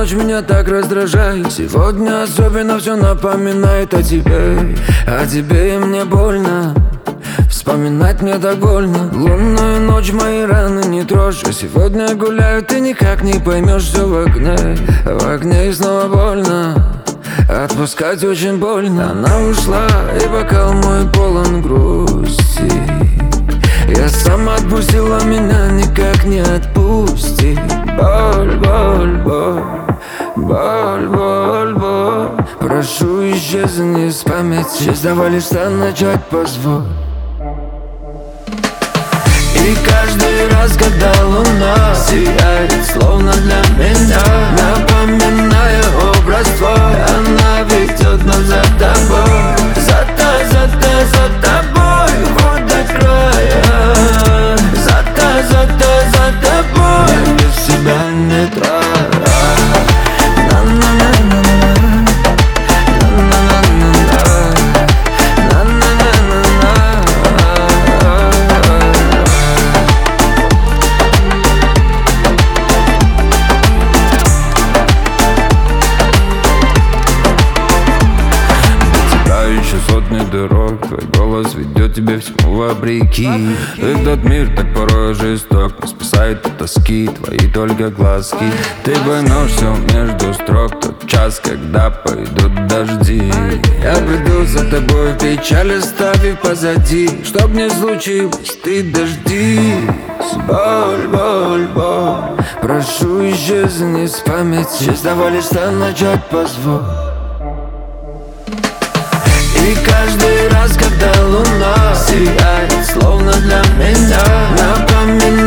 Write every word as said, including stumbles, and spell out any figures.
ночь меня так раздражает. Сегодня особенно все напоминает о тебе. О тебе и мне больно. Вспоминать мне так больно. Лунную ночь мои раны не трожь. А сегодня гуляю, ты никак не поймешь. Все в окне, в окне и снова больно. Отпускать очень больно. Она ушла, и бокал мой полон грусти. Я сам отпустила, меня никак не отпусти. Боль, боль, боль, боль, боль, боль. Прошу, исчезни из памяти. Честь давай лишь начать, позволь. И каждый раз, когда луна сияет, словно для меня, напоминая образ твой, она ведет нас за тобой, за тобой, за тобой, за тобой, хоть до края. За тобой, за тобой, за тобой, я без себя не траю. Сотни дорог, твой голос ведет тебя всему вопреки. И тот мир так порой жесток, но спасает от тоски твои только глазки. Ты поймешь все между строк, тот час, когда пойдут дожди. Я приду за тобой в печаль, оставив позади. Чтоб не случилось, ты дождись. Боль, боль, боль, прошу, исчезни из памяти. Честь давай лишь начать, позволь. И каждый раз, когда луна сияет, словно для меня, напоминает